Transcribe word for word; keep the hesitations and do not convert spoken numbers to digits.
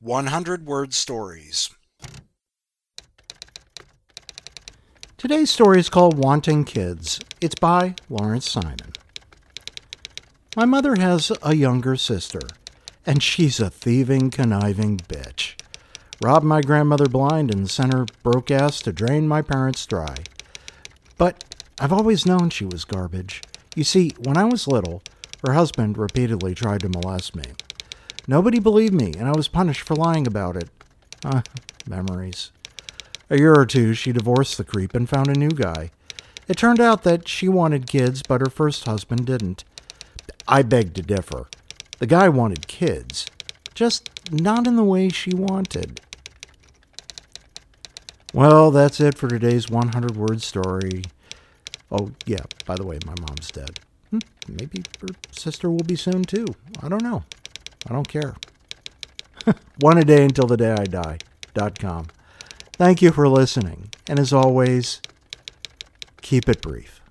one hundred Word Stories. Today's story is called Wanting Kids. It's by Lawrence Simon. My mother has a younger sister, and she's a thieving, conniving bitch. Robbed my grandmother blind and sent her broke ass to drain my parents dry. But I've always known she was garbage. You see, when I was little, her husband repeatedly tried to molest me. Nobody believed me, and I was punished for lying about it. Ah, memories. A year or two, she divorced the creep and found a new guy. It turned out that she wanted kids, but her first husband didn't. I beg to differ. The guy wanted kids, just not in the way she wanted. Well, that's it for today's one hundred word story. Oh, yeah, by the way, my mom's dead. Hmm, maybe her sister will be soon, too. I don't know. I don't care. One a day until the day I die. Dot com. Thank you for listening. And as always, keep it brief.